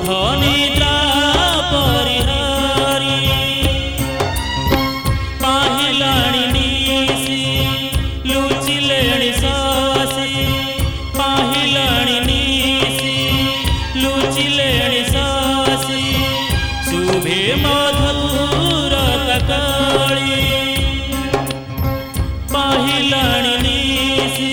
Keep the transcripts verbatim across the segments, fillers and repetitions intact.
निद्रा परिहारी पाहिलाणी निसी लुचिलेणी सासी पाहिलाणी निसी लुचिलेणी सासी शुभे मधुर तकाळी पाहिलाणी निसी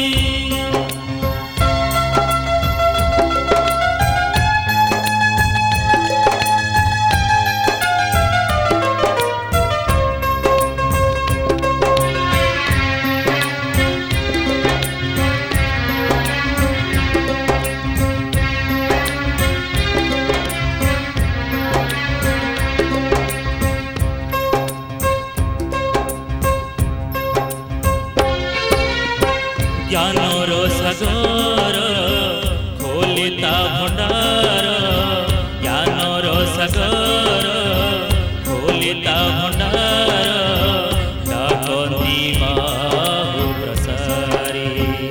ज्ञानर सागर खोलिता भंडार ज्ञानर सागर खोलिता भंडार डाकती बाहु प्रसारी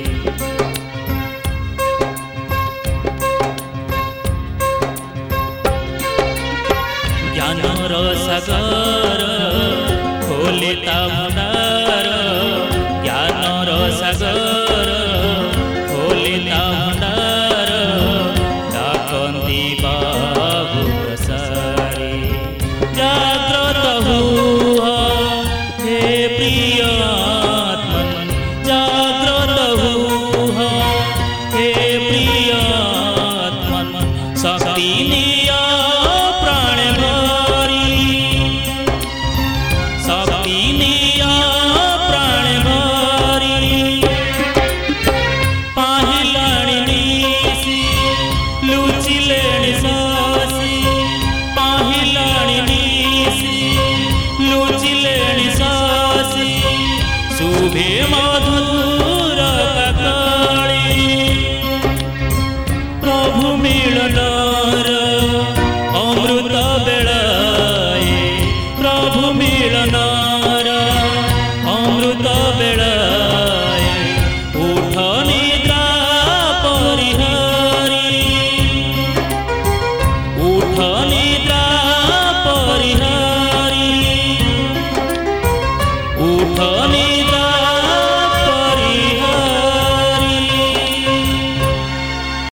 ज्ञानर सागर खोलिता भंडार ज्ञानर सागर खोलिता भंडार डाकती बाहु प्रसारी जाग्रत हुआ हे प्रिय आत्मन जाग्रत हुआ हे प्रिय आत्मन शक्ति निया प्राण भरी शक्ति निया प्राण भरी पाहिलाणी निसी लुचिलेणी सासी पाहिलाणी निसी लुचिलेणी सासी शुभे मधुर तकाळी प्रभु मिलन